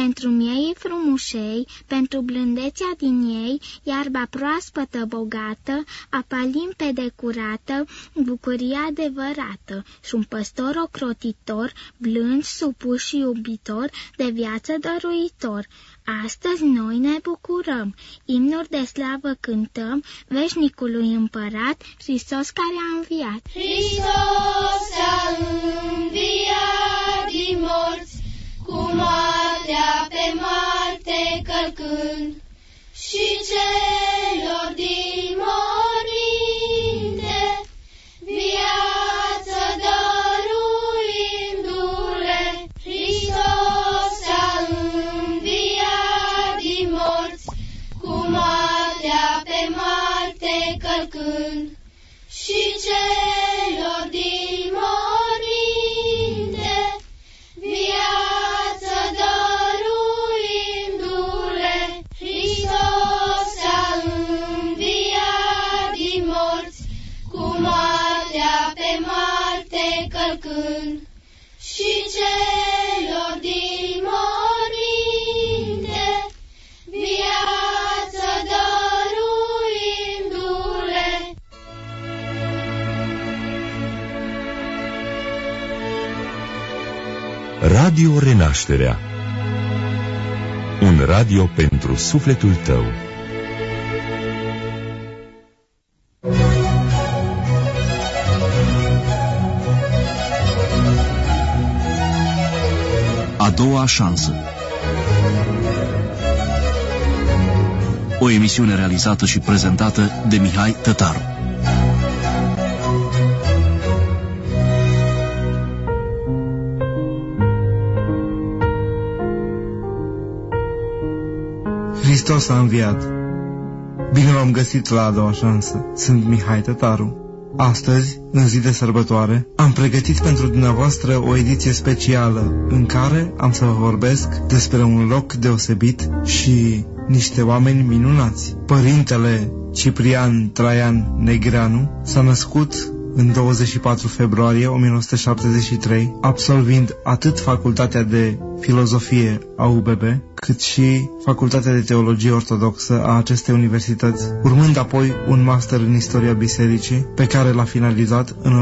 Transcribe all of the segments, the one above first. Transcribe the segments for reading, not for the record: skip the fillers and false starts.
pentru miei frumușei, pentru blândețea din ei, iarba proaspătă bogată, apa limpede curată, bucuria adevărată, și un păstor ocrotitor, blând, supus și iubitor, de viață dăruitor. Astăzi noi ne bucurăm, imnuri de slavă cântăm, veșnicului împărat, Hristos care a înviat. Hristos a înviat din morți, cu moartea pe moarte călcând, și celor din morminte viață dăruindu-le. Hristos a înviat din morți, cu moartea pe moarte călcând, și celor din morminte viață dăruindu-le. Hristos a înviat din morți, cu moartea pe moarte călcând, și celor din morminte viață dăruindu-le. Radio Renașterea. Un radio pentru sufletul tău. A doua șansă. O emisiune realizată și prezentată de Mihai Tătaru. Hristos a înviat. Bine v-am găsit la a doua șansă. Sunt Mihai Tătaru. Astăzi, în zi de sărbătoare, am pregătit pentru dumneavoastră o ediție specială în care am să vă vorbesc despre un loc deosebit și niște oameni minunați. Părintele Ciprian Traian Negreanu s-a născut în 24 februarie 1973, absolvind atât facultatea de filozofie a UBB, cât și facultatea de teologie ortodoxă a acestei universități, urmând apoi un master în istoria bisericii, pe care l-a finalizat în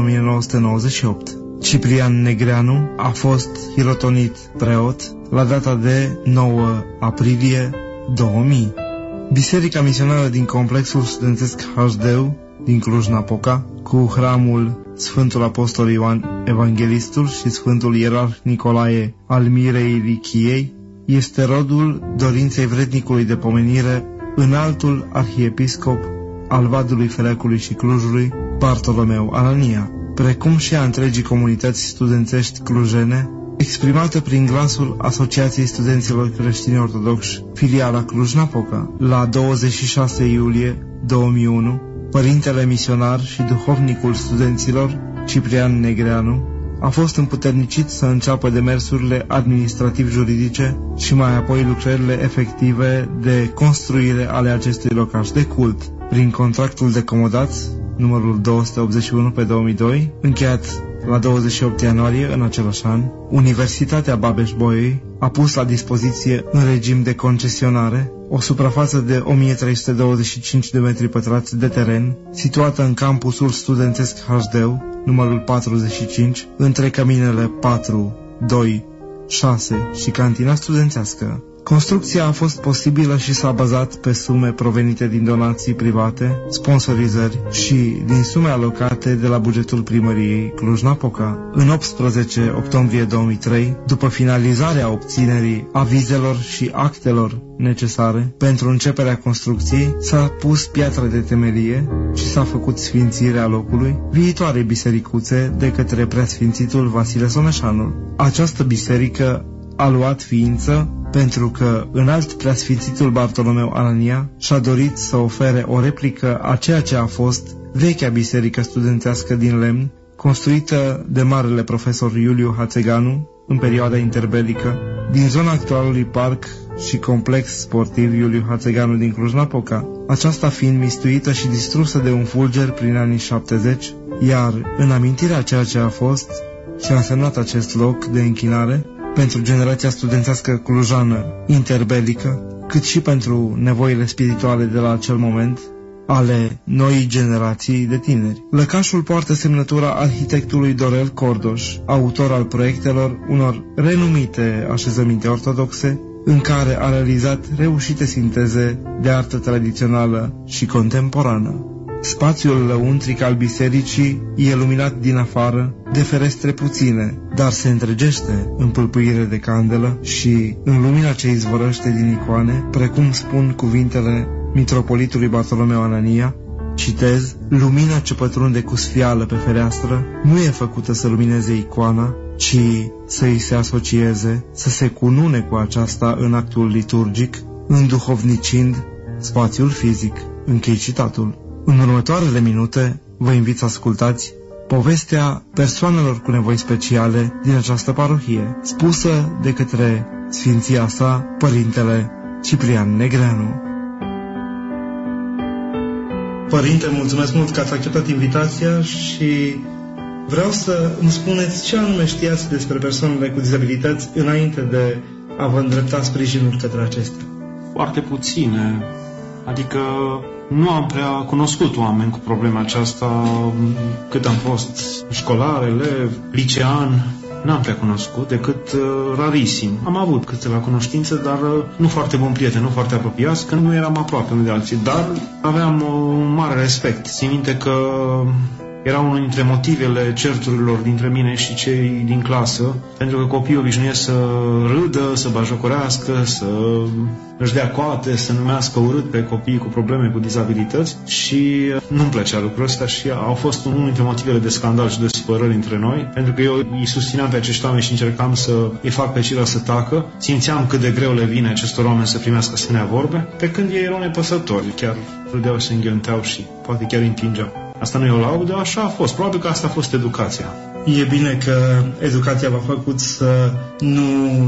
1998. Ciprian Negreanu a fost hirotonit preot la data de 9 aprilie 2000. Biserica misionară din complexul studențesc HD din Cluj-Napoca, cu hramul Sfântul Apostol Ioan Evanghelistul și Sfântul Ierarh Nicolae al Mirei Richiei, este rodul dorinței vrednicului de pomenire, înaltul arhiepiscop al Vadului, Felecului și Clujului, Bartolomeu Anania, precum și a întregii comunități studențești clujene, exprimată prin glasul Asociației Studenților Creștini Ortodoxi, filiala Cluj-Napoca. La 26 iulie 2001, părintele misionar și duhovnicul studenților, Ciprian Negreanu, a fost împuternicit să înceapă demersurile administrativ-juridice și mai apoi lucrările efective de construire ale acestui locaș de cult, prin contractul de comodați numărul 281 pe 2002, încheiat la 28 ianuarie în același an. Universitatea Babeș-Bolyai a pus la dispoziție în regim de concesionare o suprafață de 1325 de metri pătrați de teren, situată în campusul studențesc HD, numărul 45, între căminele 4, 2, 6 și cantina studențească. Construcția a fost posibilă și s-a bazat pe sume provenite din donații private, sponsorizări și din sume alocate de la bugetul primăriei Cluj-Napoca. În 18 octombrie 2003, după finalizarea obținerii avizelor și actelor necesare pentru începerea construcției, s-a pus piatra de temelie și s-a făcut sfințirea locului viitoarei bisericuțe de către preasfințitul Vasile Someșanul. Această biserică a luat ființă pentru că înalt preasfințitul Bartolomeu Anania și-a dorit să ofere o replică a ceea ce a fost vechea biserică studențească din lemn, construită de marele profesor Iuliu Hațeganu în perioada interbelică, din zona actualului parc și complex sportiv Iuliu Hațeganu din Cluj-Napoca, aceasta fiind mistuită și distrusă de un fulger prin anii 70, iar în amintirea ceea ce a fost și a însemnat acest loc de închinare, pentru generația studențească clujană interbelică, cât și pentru nevoile spirituale de la acel moment ale noii generații de tineri. Lăcașul poartă semnătura arhitectului Dorel Cordoș, autor al proiectelor unor renumite așezăminte ortodoxe, în care a realizat reușite sinteze de artă tradițională și contemporană. Spațiul lăuntric al bisericii e luminat din afară de ferestre puține, dar se întregește în pâlpâire de candelă și în lumina ce izvorăște din icoane, precum spun cuvintele mitropolitului Bartolomeu Anania, citez, lumina ce pătrunde cu sfială pe fereastră nu e făcută să lumineze icoana, ci să îi se asocieze, să se cunune cu aceasta în actul liturgic, înduhovnicind spațiul fizic. Închei citatul. În următoarele minute vă invit să ascultați povestea persoanelor cu nevoi speciale din această parohie, spusă de către Sfinția sa, Părintele Ciprian Negreanu. Părinte, mulțumesc mult că ați acceptat invitația și vreau să îmi spuneți ce anume știați despre persoanele cu dizabilități înainte de a vă îndrepta sprijinul către acestea. Foarte puține, adică nu am prea cunoscut oameni cu problema aceasta cât am fost școlar, elev, licean. N-am prea cunoscut, decât rarisim. Am avut câteva cunoștințe, dar nu foarte buni prieteni, nu foarte apropiați, că nu eram aproape unii de alții, dar aveam un mare respect. Țin minte că era unul dintre motivele certurilor dintre mine și cei din clasă, pentru că copiii obișnuiesc să râdă, să bajocorească, să își dea coate, să numească urât pe copiii cu probleme, cu dizabilități și nu-mi plăcea lucrul ăsta și au fost unul dintre motivele de scandal și de supărări între noi, pentru că eu îi susțineam pe acești oameni și încercam să îi fac pe ceilalți să tacă. Simțeam cât de greu le vine acestor oameni să primească asemenea vorbe, pe când ei erau nepăsători, chiar râdeau și se înghionteau și poate chiar îi împingeau. Asta nu e o laudă, așa a fost. Probabil că asta a fost educația. E bine că educația v-a făcut să nu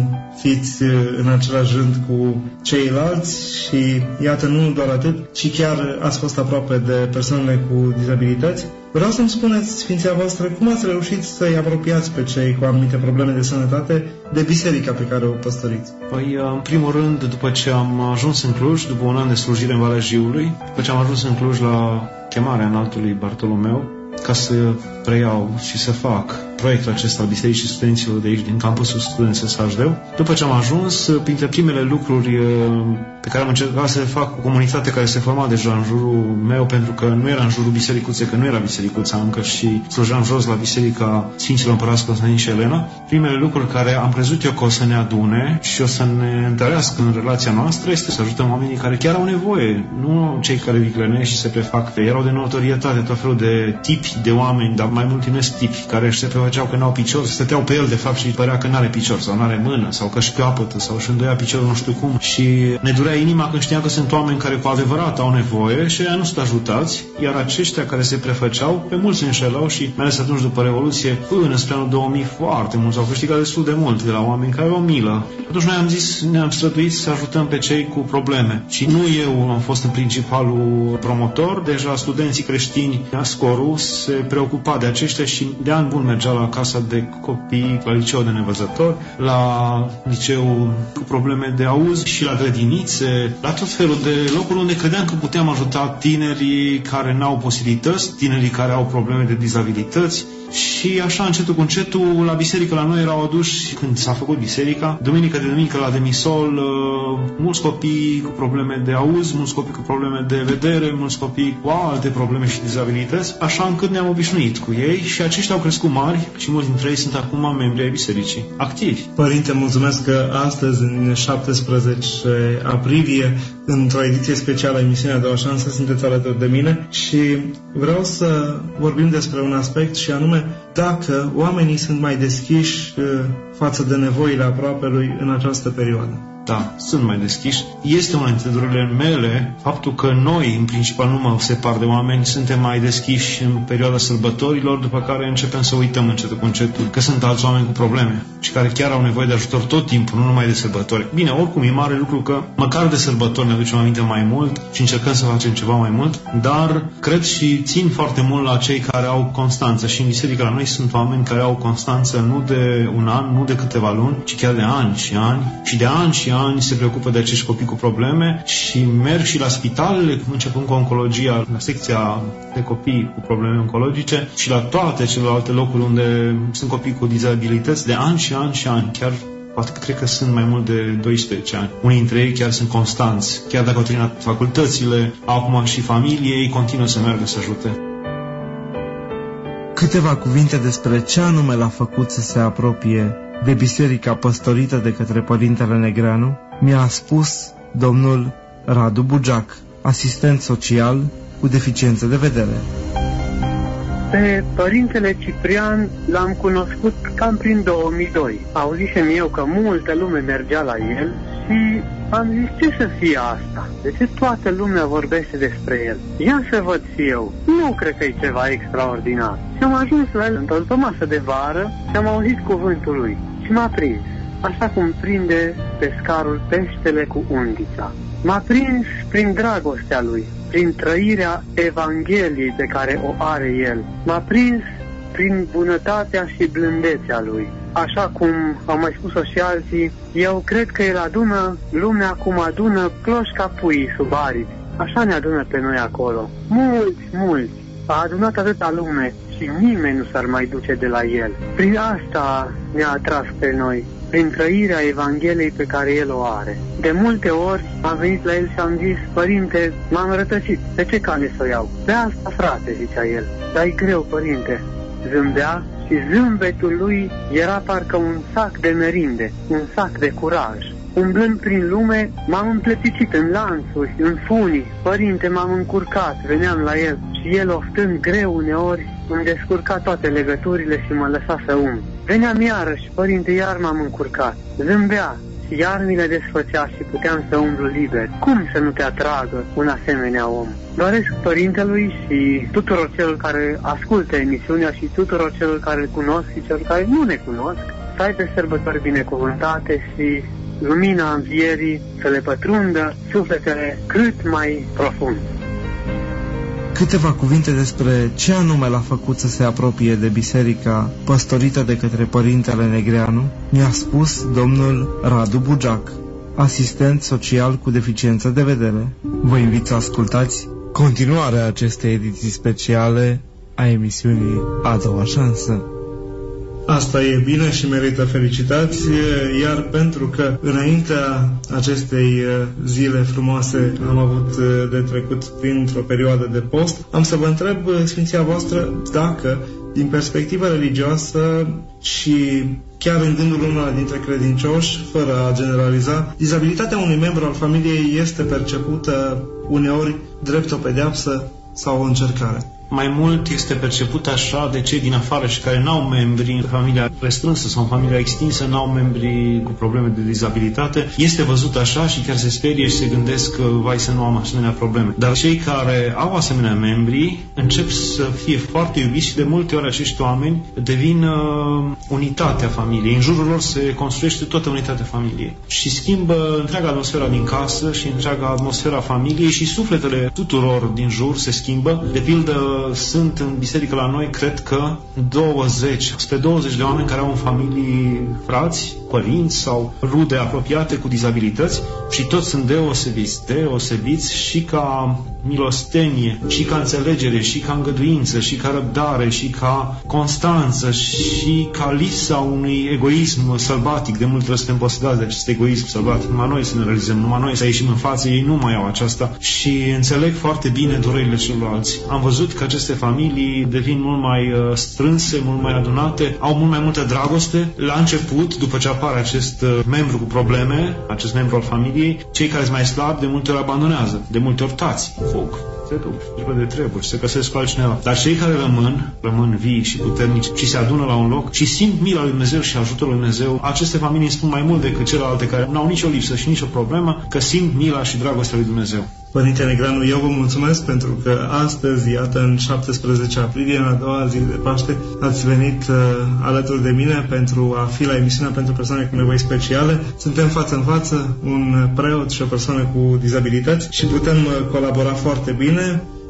fiți în același rând cu ceilalți și, iată, nu doar atât, ci chiar ați fost aproape de persoanele cu dizabilități. Vreau să-mi spuneți, Sfinția voastră, cum ați reușit să-i apropiați pe cei cu anumite probleme de sănătate de biserica pe care o păstoriți? Păi, în primul rând, după ce am ajuns în Cluj, după un an de slujire în Valea Jiului, după ce am ajuns în Cluj la chemarea înaltului Bartolomeu, ca să preiau și să fac proiectul acesta al Bisericii Studenților de aici, din campusul Studenților Sajdeu. După ce am ajuns, printre primele lucruri pe care am încercat să le fac cu comunitate care se forma deja în jurul meu, pentru că nu era în jurul bisericuței, că nu era bisericuța încă și slujeam jos la Biserica Sfinților Împărați Constantin și Elena. Primele lucruri care am crezut eu că o să ne adune și o să ne întărească în relația noastră este să ajutăm oamenii care chiar au nevoie, nu cei care viclenește și se prefac. Erau de notorietate tot felul de tipi de oameni, dar mai mult numesc tipi, care se prefăceau că n-au picior, stăteau pe el de fapt și părea că n-are picior sau n-are mână sau că își capătă sau își îndoia piciorul nu știu cum și ne durea inima când știam că sunt oameni care cu adevărat au nevoie și ei nu sunt ajutați, iar aceștia care se prefăceau, pe mulți se înșelau și mai ales atunci după Revoluție, până spre anul 2000 foarte mulți au câștigat destul de mult de la oameni care au milă. Atunci noi am zis, ne-am străduit să ajutăm pe cei cu probleme și nu eu am fost în principalul promotor, deja studenții creștini Ascoru se preocupa de aceștia și de an bun mergea la casa de copii, la liceu de nevăzători, la liceu cu probleme de auz și la grădinițe, la tot felul de locuri unde credeam că puteam ajuta tinerii care n-au posibilități, tinerii care au probleme de dizabilități. Și așa, încetul cu încetul, la biserică la noi erau aduși, când s-a făcut biserica, duminică de duminică la demisol, mulți copii cu probleme de auz, mulți copii cu probleme de vedere, mulți copii cu alte probleme și dizabilități, așa încât ne-am obișnuit cu ei și aceștia au crescut mari și mulți dintre ei sunt acum membri ai bisericii, activi. Părinte, mulțumesc că astăzi, în 17 aprilie, într-o ediție specială a emisiunea De o șansă, sunteți alături de mine și vreau să vorbim despre un aspect și anume dacă oamenii sunt mai deschiși față de nevoile aproapelui în această perioadă. Da, sunt mai deschiși. Este una dintre durerile mele faptul că noi, în principal, nu mă separ de oameni, suntem mai deschiși în perioada sărbătorilor, după care începem să uităm încetul cu încetul că sunt alți oameni cu probleme și care chiar au nevoie de ajutor tot timpul, nu numai de sărbători. Bine, oricum e mare lucru că măcar de sărbători ne aducem aminte mai mult și încercăm să facem ceva mai mult, dar cred și țin foarte mult la cei care au constanță și în biserică la noi sunt oameni care au constanță nu de un an, nu nu de câteva luni, ci chiar de ani și ani. Și de ani și ani se preocupă de acești copii cu probleme și merg și la spitalele, începând cu oncologia, la secția de copii cu probleme oncologice și la toate celelalte locuri unde sunt copii cu dizabilități de ani și ani și ani. Chiar poate că cred că sunt mai mult de 12 ani. Unii dintre ei chiar sunt constanți. Chiar dacă au terminat facultățile, acum și familie, ei continuă să meargă să ajute. Câteva cuvinte despre ce anume l-a făcut să se apropie de biserica păstorită de către Părintele Negreanu mi-a spus domnul Radu Bujac, asistent social cu deficiențe de vedere. Pe Părintele Ciprian l-am cunoscut cam prin 2002. Auzisem eu că multă lume mergea la el și am zis, ce să fie asta? De ce toată lumea vorbește despre el? Ia să văd și eu. Nu cred că e ceva extraordinar. Și am ajuns la el într-o masă de vară și am auzit cuvântul lui. Și m-a prins, așa cum prinde pescarul peștele cu undița. M-a prins prin dragostea lui, prin trăirea Evangheliei pe care o are el. M-a prins prin bunătatea și blândețea lui. Așa cum au mai spus-o și alții, eu cred că el adună lumea cum adună cloșca puii sub aripi. Așa ne adună pe noi acolo. Mulți. A adunat atâta lume și nimeni nu s-ar mai duce de la el. Prin asta ne-a atras pe noi, prin trăirea Evangheliei pe care el o are. De multe ori am venit la el și am zis, Părinte, m-am rătăcit, pe ce cale să o iau? Pe asta, frate, zicea el. Dar e greu, Părinte. Zâmbea și zâmbetul lui era parcă un sac de merinde, un sac de curaj. Umblând prin lume, m-am împleticit în lanțuri, în funii. Părinte, m-am încurcat, veneam la el și el, oftând greu uneori, îmi descurca toate legăturile și mă lăsa să umblu. Veneam iarăși, Părinte, iar m-am încurcat. Zâmbea și iar mi le desfăcea și puteam să umblu liber. Cum să nu te atragă un asemenea om? Doresc Părintelui și tuturor celor care ascultă emisiunea și tuturor celor care îl cunosc și celor care nu ne cunosc, să aibă sărbători binecuvântate și lumina învierii să le pătrundă sufletele cât mai profund. Câteva cuvinte despre ce anume l-a făcut să se apropie de biserica păstorită de către Părintele Negreanu mi-a spus domnul Radu Bujac, asistent social cu deficiență de vedere. Vă invit să ascultați continuarea acestei ediții speciale a emisiunii A Doua Șansă. Asta e bine și merită felicitați, iar pentru că înaintea acestei zile frumoase am avut de trecut printr-o perioadă de post, am să vă întreb, Sfinția voastră, dacă, din perspectivă religioasă și chiar în gândul unora dintre credincioși, fără a generaliza, dizabilitatea unui membru al familiei este percepută uneori drept o pedeapsă sau o încercare. Mai mult este perceput așa de cei din afară și care n-au membri în familia restrânsă sau în familia extinsă, n-au membri cu probleme de dizabilitate. Este văzut așa și chiar se sperie și se gândesc că vai să nu am asemenea probleme. Dar cei care au asemenea membri încep să fie foarte iubiți și de multe ori acești oameni devin unitatea familiei. În jurul lor se construiește toată unitatea familiei și schimbă întreaga atmosfera din casă și întreaga atmosfera familiei și sufletele tuturor din jur se schimbă. De pildă, sunt în biserică la noi, cred că 20 de oameni care au în familii frați, părinți sau rude apropiate cu dizabilități și toți sunt deosebiți și ca milostenie, și ca înțelegere, și ca îngăduință, și ca răbdare, și ca constanță, și ca lipsa unui egoism sălbatic. De multe ori suntem posedați de acest egoism sălbatic. Numai noi să ne realizăm, numai noi să ieșim în față, ei nu mai au aceasta și înțeleg foarte bine durerile celorlalți. Am văzut că aceste familii devin mult mai strânse, mult mai adunate, au mult mai multă dragoste. La început, după ce apare acest membru cu probleme, acest membru al familiei, cei care sunt mai slabi de multe ori abandonează, de multe ori tați, fug, se duc de treburi, se găsesc cu altcineva. Dar cei care rămân vii și puternici și se adună la un loc și simt mila lui Dumnezeu și ajutorul lui Dumnezeu, aceste familii îmi spun mai mult decât celelalte care nu au nicio lipsă și nicio problemă, că simt mila și dragostea lui Dumnezeu. Părinte Negreanu, eu vă mulțumesc pentru că astăzi, iată, în 17 aprilie, în a doua zi de Paște, ați venit alături de mine pentru a fi la emisiunea pentru persoane cu nevoi speciale. Suntem față în față, un preot și o persoană cu dizabilități și putem colabora foarte bine.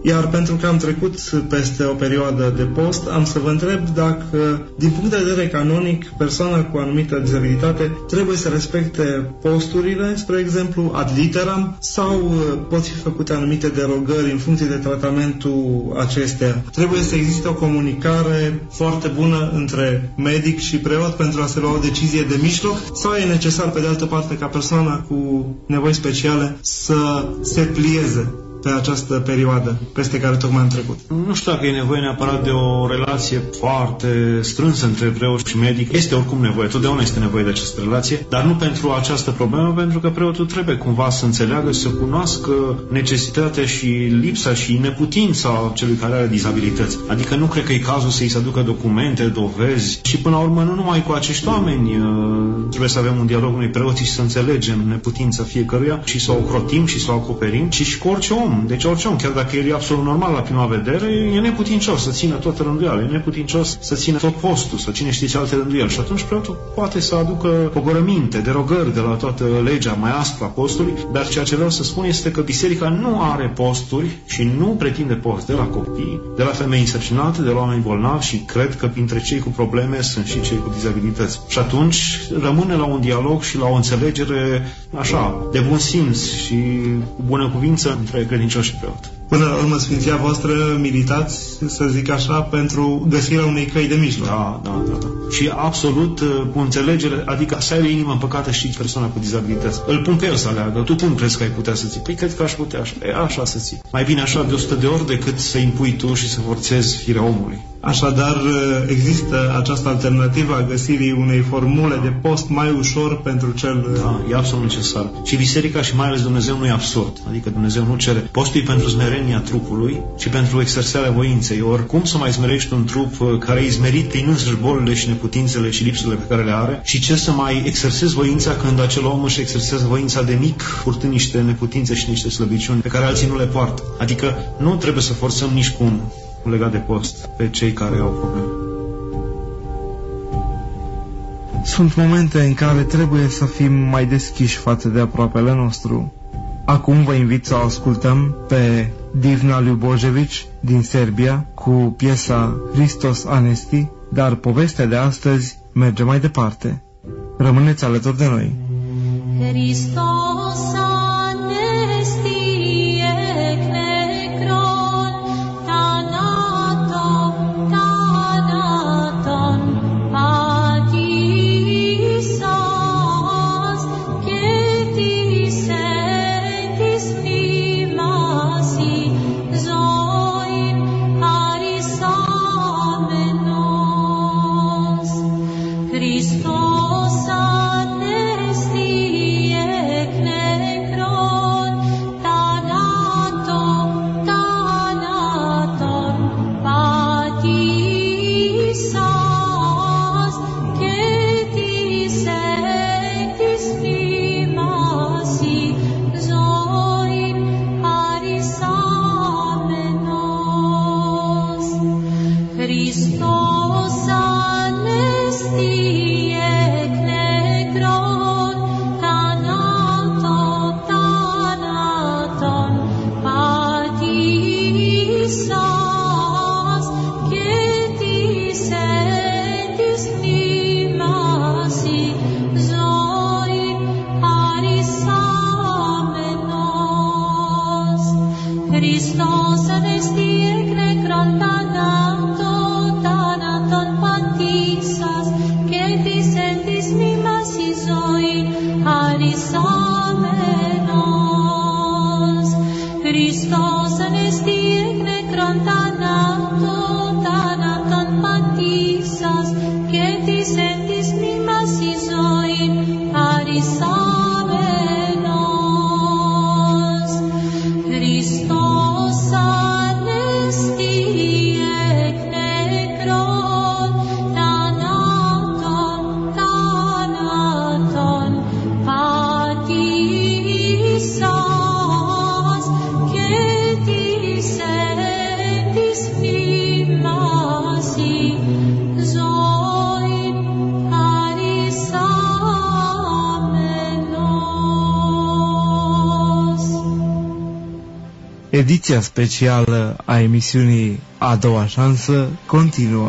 Iar pentru că am trecut peste o perioadă de post, am să vă întreb dacă, din punct de vedere canonic, persoana cu anumită dizabilitate trebuie să respecte posturile, spre exemplu, ad literam, sau pot fi făcute anumite derogări în funcție de tratamentul acesteia. Trebuie să existe o comunicare foarte bună între medic și preot pentru a se lua o decizie de mijloc, sau e necesar, pe de altă parte, ca persoana cu nevoi speciale să se plieze pe această perioadă peste care tocmai am trecut? Nu știu dacă e nevoie neapărat de o relație foarte strânsă între preot și medic. Este oricum nevoie, totdeauna este nevoie de această relație, dar nu pentru această problemă, pentru că preotul trebuie cumva să înțeleagă, să cunoască necesitatea și lipsa și neputința celui care are dizabilități. Adică nu cred că e cazul să-i se aducă documente, dovezi și până la urmă nu numai cu acești oameni trebuie să avem un dialog unui preoții și să înțelegem neputința fiecăruia și să o ocrotim și să o acoperim, ci cu orice om. Deci orice om, chiar dacă el e absolut normal la prima vedere, e neputincios să țină toată rânduiala, e neputincios să țină tot postul, să cine știți alte rânduieli. Și atunci preotul poate să aducă pogorăminte, derogări de la toată legea mai aspră a postului, dar ceea ce vreau să spun este că biserica nu are posturi și nu pretinde post de la copii, de la femei însărcinate, de la oameni bolnavi și cred că printre cei cu probleme sunt și cei cu dizabilități. Și atunci rămâne la un dialog și la o înțelegere așa, de bun simț și cu bună cuvință între credincioși și preot. Până la urmă, Sfinția voastră, militați, să zic așa, pentru găsirea unei căi de mijloc. Da. Și absolut cu înțelegere, adică să ai o inimă împăcată și persoana cu dizabilități. Îl pun pe el să aleagă. Tu cum crezi că ai putea să ții? Păi cred că aș putea așa. Așa să ții. Mai bine așa de 100 de ori decât să impui tu și să forțezi firea omului. Așadar, există această alternativă a găsirii unei formule de post mai ușor pentru cel... Da, e absolut necesar. Și biserica și mai ales Dumnezeu nu e absurd. Adică Dumnezeu nu cere postul pentru smerenia trupului, ci pentru exersarea voinței. Oricum să mai smerești un trup care e izmerit prin însăși bolile și neputințele și lipsurile pe care le are și ce să mai exersezi voința când acel om își exersează voința de mic, purtând niște neputințe și niște slăbiciuni pe care alții nu le poartă. Adică nu trebuie să forțăm nici cum legat de post pe cei care au probleme. Sunt momente în care trebuie să fim mai deschiși față de aproapele nostru. Acum vă invit să ascultăm pe Divna Ljubojević din Serbia cu piesa Hristos Anesti, dar povestea de astăzi merge mai departe. Rămâneți alături de noi. Hristos Anesti Hristos Anesti Ediția specială a emisiunii A doua șansă continuă.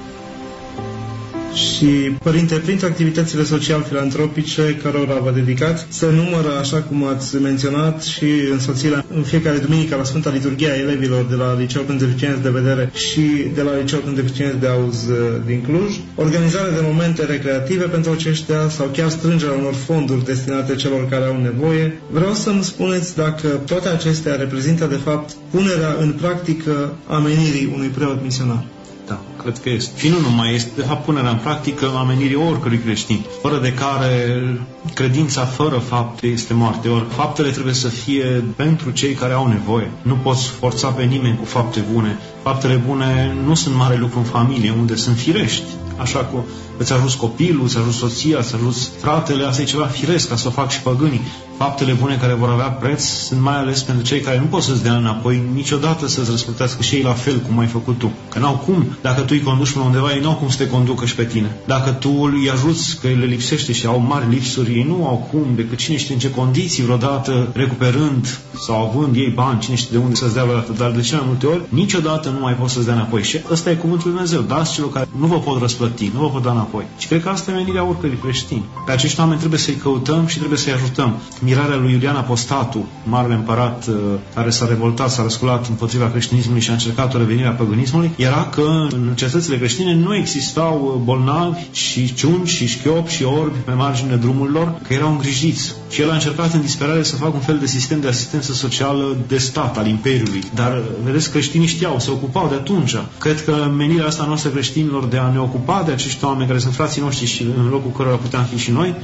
Și, Părinte, printre activitățile social-filantropice cărora vă dedicați, se numără, așa cum ați menționat, și însoțirea în fiecare duminică la Sfânta Liturghie a elevilor de la Liceul pentru Deficienți de Vedere și de la Liceul pentru Deficienți de Auz din Cluj, organizarea de momente recreative pentru aceștia sau chiar strângerea unor fonduri destinate celor care au nevoie. Vreau să-mi spuneți dacă toate acestea reprezintă, de fapt, punerea în practică a menirii unui preot misionar. Da, cred că este. Și nu numai este, de fapt, punerea în practică a menirii oricărui creștin, fără de care credința fără fapte este moarte. Ori faptele trebuie să fie pentru cei care au nevoie. Nu poți forța pe nimeni cu fapte bune. Faptele bune nu sunt mare lucru în familie, unde sunt firești. Așa cum îți ajuns copilul, îți ajuns soția, îți ajuns fratele, asta e ceva firesc, ca să o fac și păgânii. Faptele bune care vor avea preț sunt mai ales pentru cei care nu pot să-ți dea înapoi niciodată, să-ți răsplătească și ei la fel cum ai făcut tu. Că n-au cum, dacă tu îi conduci până undeva, ei n-au cum să te conducă și pe tine. Dacă tu îi ajuți că le lipsește și au mari lipsuri, ei nu au cum, decât cine știe în ce condiții vreodată, recuperând sau având ei bani, cine știe de unde să-ți dea vreodată, dar de cele mai multe ori, niciodată nu mai poți să-ți dea înapoi. Și ăsta e cuvântul lui Dumnezeu, dați celor care nu vă pot răsplăti, nu vă pot da înapoi. Și cred că asta e menirea oricărui creștin. Pe acești oameni trebuie să-i căutăm și trebuie să-i ajutăm. Mirarea lui Iulian Apostatu, marele împărat care s-a revoltat, s-a răsculat împotriva creștinismului și a încercat o revenire a păgânismului, era că în cetățile creștine nu existau bolnavi și ciungi și șchiopi și orbi pe marginea drumurilor, că erau îngrijiți. Și el a încercat în disperare să facă un fel de sistem de asistență socială de stat al Imperiului. Dar, vedeți, creștinii știau, se ocupau de atunci. Cred că menirea asta noastră creștinilor de a ne ocupa de acești oameni care sunt frații noștri și în locul cărora puteam fi și noi,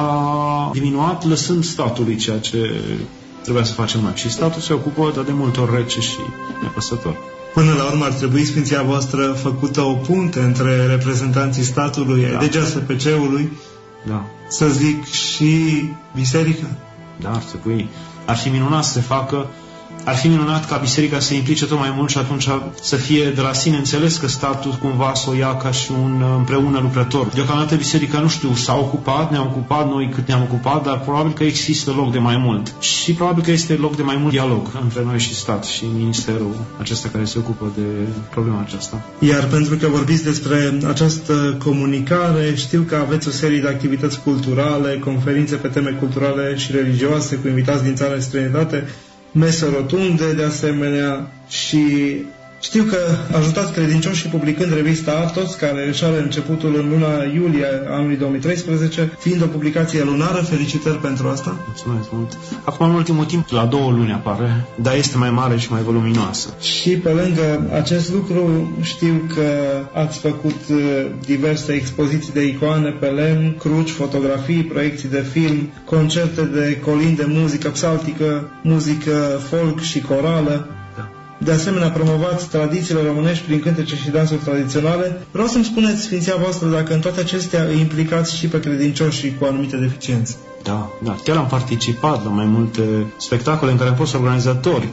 s-a diminuat lăsând statului ceea ce trebuia să facem noi. Și statul se ocupă, dar de multe ori rece și nepăsător. Până la urmă ar trebui, Sfinția voastră, făcută o punte între reprezentanții statului, da, de GSPC-ului, da, să zic, și biserica. Da, ar trebui. Ar fi minunat să se facă. Ar fi minunat ca biserica să se implice tot mai mult și atunci să fie de la sine înțeles că statul cumva să o ia ca și un împreună lucrător. Deocamdată biserica, nu știu, s-a ocupat, ne-am ocupat noi cât ne-am ocupat, dar probabil că există loc de mai mult. Și probabil că este loc de mai mult dialog între noi și stat și ministerul acesta care se ocupă de problema aceasta. Iar pentru că vorbiți despre această comunicare, știu că aveți o serie de activități culturale, conferințe pe teme culturale și religioase cu invitați din țară și străinătate, mese rotunde, de asemenea, și știu că ajutați credincioșii publicând revista Atos, care își are începutul în luna iulie anului 2013, fiind o publicație lunară. Felicitări pentru asta. Mulțumesc mult. Acum, în ultimul timp, la 2 luni apare, dar este mai mare și mai voluminoasă. Și pe lângă acest lucru, știu că ați făcut diverse expoziții de icoane pe lemn, cruci, fotografii, proiecții de film, concerte de colinde, muzică psaltică, muzică folk și corală. De asemenea, promovați tradițiile românești prin cântece și dansuri tradiționale. Vreau să-mi spuneți, Sfinția voastră, dacă în toate acestea îi implicați și pe credincioșii cu anumite deficiențe. Da, da. Chiar am participat la mai multe spectacole în care am fost organizatori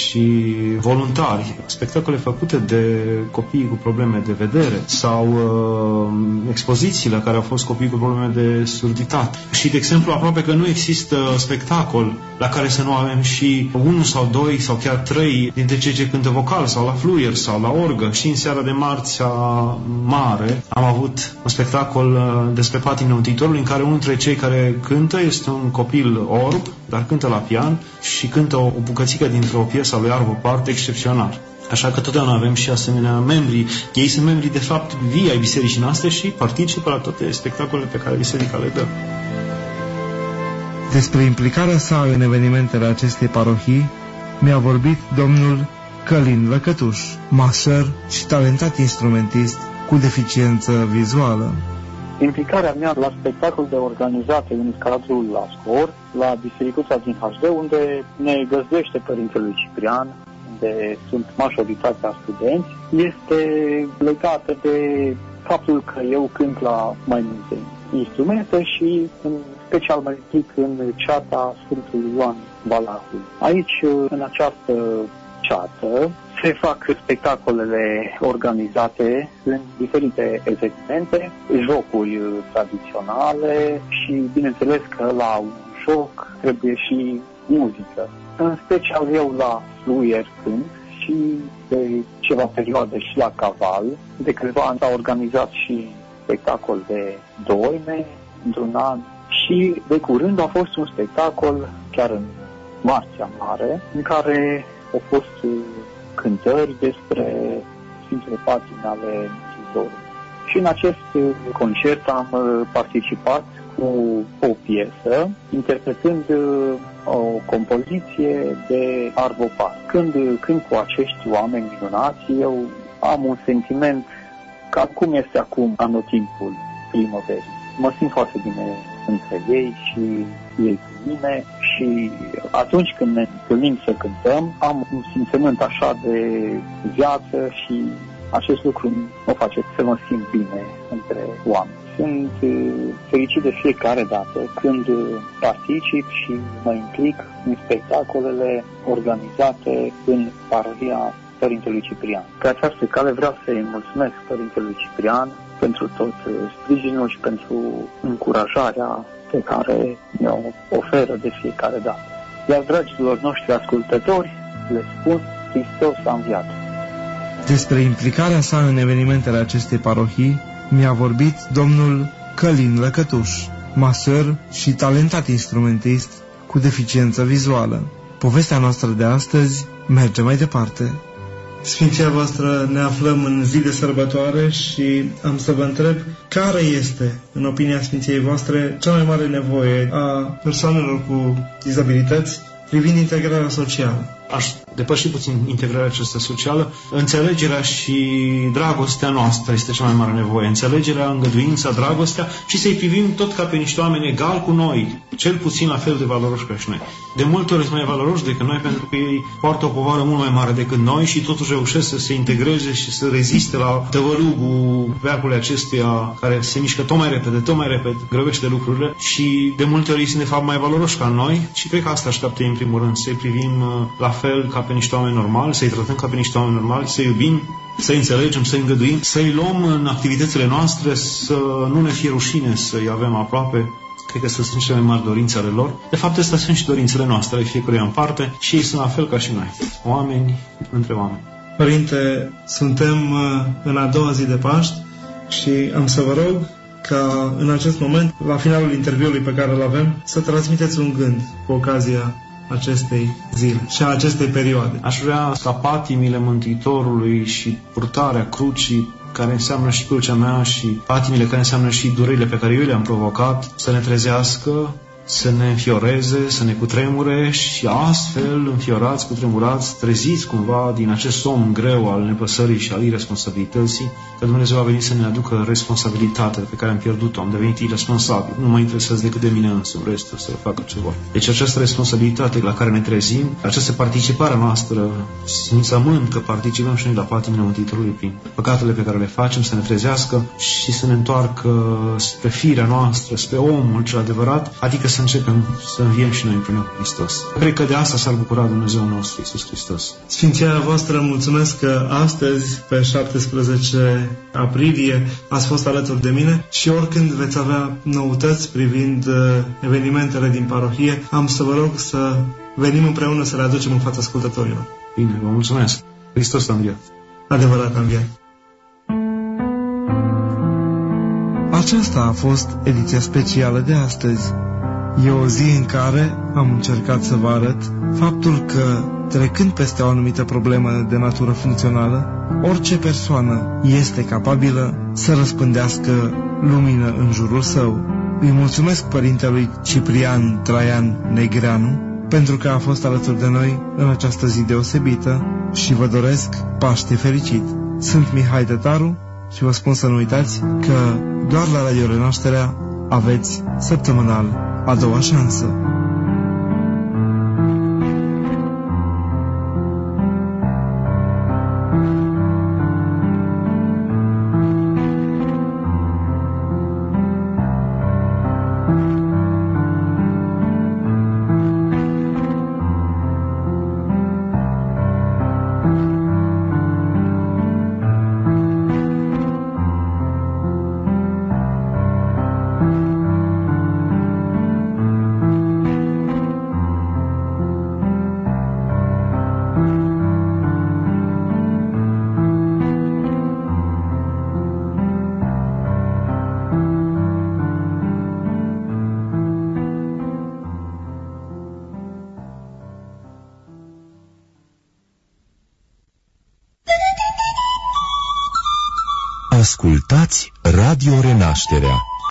și voluntari. Spectacole făcute de copii cu probleme de vedere sau expoziții la care au fost copii cu probleme de surditate. Și, de exemplu, aproape că nu există spectacol la care să nu avem și 1 sau 2 sau chiar 3 dintre cei ce cântă vocal sau la fluier sau la orgă. Și în seara de marțea mare am avut un spectacol despre patimile Mântuitorului, în care unul dintre cei care cântă este un copil orb, dar cântă la pian și cântă o bucățică dintr-o piesă a lui Arvo Part excepțional. Așa că totdeauna avem și asemenea membri. Ei sunt membri, de fapt, vii ai bisericii noastre și participă la toate spectacolele pe care biserica le dă. Despre implicarea sa în evenimentele acestei parohii mi-a vorbit domnul Călin Lăcătuș, masăr și talentat instrumentist cu deficiență vizuală. Implicarea mea la spectacol de organizate în cadrul la SCOR, la Bisericuța din HD, unde ne găzduiește Părintele Ciprian, unde sunt majoritatea studenți, este legată de faptul că eu cânt la mai multe instrumente și în special mă implic în ceata Sfântului Ioan Valahul. Aici, în această ceată, se fac spectacolele organizate în diferite evenimente, jocuri tradiționale și, bineînțeles, că la un joc trebuie și muzică. În special eu la fluier cânt și de ceva perioade și la caval. De câțiva ani s-a organizat și spectacol de doime într-un an și de curând a fost un spectacol chiar în Marțea Mare, în care au fost cântări despre Sfintele Patimi ale Mântuitorului. Și în acest concert am participat cu o piesă, interpretând o compoziție de Arvo Part. Când cu acești oameni minunați, eu am un sentiment ca cum este acum anotimpul primăverii. Mă simt foarte bine între ei și ei cu mine și atunci când ne întâlnim să cântăm, am un simțământ așa de viață și acest lucru mă face să mă simt bine între oameni. Sunt fericit de fiecare dată când particip și mă implic în spectacolele organizate în parohia Părintelui Ciprian. Pe această cale vreau să-i mulțumesc Părintelui Ciprian pentru tot sprijinul și pentru încurajarea pe care mi-o oferă de fiecare dată. Iar dragilor noștri ascultători, le spun, Hristos a înviat. Despre implicarea sa în evenimentele acestei parohii mi-a vorbit domnul Călin Lăcătuș, masor și talentat instrumentist cu deficiență vizuală. Povestea noastră de astăzi merge mai departe. Sfinția voastră, ne aflăm în zi de sărbătoare și am să vă întreb care este, în opinia Sfinției voastre, cea mai mare nevoie a persoanelor cu dizabilități privind integrarea socială. Aș depăși puțin integrarea aceasta socială. Înțelegerea și dragostea noastră este cea mai mare nevoie. Înțelegerea, îngăduința, dragostea și să-i privim tot ca pe niște oameni egali cu noi, cel puțin la fel de valoroși ca și noi. De multe ori sunt mai valoroși decât noi pentru că ei poartă o povară mult mai mare decât noi și totuși reușesc să se integreze și să reziste la tăvălugul veacului acestuia care se mișcă tot mai repede, grăbește lucrurile și de multe ori sunt de fapt mai valoroși ca noi și cred că asta așteaptă în primul rând, să-i privim la fel ca pe niște oameni normali, să-i tratăm ca pe niște oameni normali, să-i iubim, să-i înțelegem, să-i îngăduim, să-i luăm în activitățile noastre, să nu ne fie rușine să-i avem aproape. Cred că sunt cele mai mari dorințe ale lor. De fapt, astea sunt și dorințele noastre, ale fiecăruia în parte și ei sunt la fel ca și noi, oameni între oameni. Părinte, suntem în a doua zi de Paști și am să vă rog ca în acest moment, la finalul interviului pe care îl avem, să transmiteți un gând cu ocazia acestei zile și a acestei perioade. Aș vrea ca patimile Mântuitorului și purtarea crucii, care înseamnă și crucea mea, și patimile care înseamnă și durerile pe care eu le-am provocat, să ne trezească, să ne înfioreze, să ne cutremure și astfel, înfiorați, cutremurați, treziți cumva din acest somn greu al nepăsării și al irresponsabilității, că Dumnezeu a venit să ne aducă responsabilitatea pe care am pierdut-o, am devenit irresponsabil, nu mă interesează decât de mine însumi, restul să facă ce vor. Deci această responsabilitate la care ne trezim, această participare noastră, simțământ că participăm și noi la patimile Mântuitorului prin păcatele pe care le facem, să ne trezească și să ne întoarcă spre firea noastră, spre omul cel adevărat, adică să începem să înviem și noi împreună cu Hristos. Cred că de asta s-ar bucura Dumnezeu nostru, Iisus Hristos. Sfinția voastră, mulțumesc că astăzi, pe 17 aprilie, ați fost alături de mine și oricând veți avea noutăți privind evenimentele din parohie, am să vă rog să venim împreună să le aducem în fața ascultătorilor. Bine, vă mulțumesc. Hristos a înviat. Adevărat a înviat. Aceasta a fost ediția specială de astăzi. E o zi în care am încercat să vă arăt faptul că, trecând peste o anumită problemă de natură funcțională, orice persoană este capabilă să răspândească lumină în jurul său. Îi mulțumesc părintelui Ciprian Traian Negreanu pentru că a fost alături de noi în această zi deosebită și vă doresc Paște fericit. Sunt Mihai Tătaru și vă spun să nu uitați că doar la Radio Renașterea aveți săptămânal a doua șansă. Ascultați Radio Renașterea.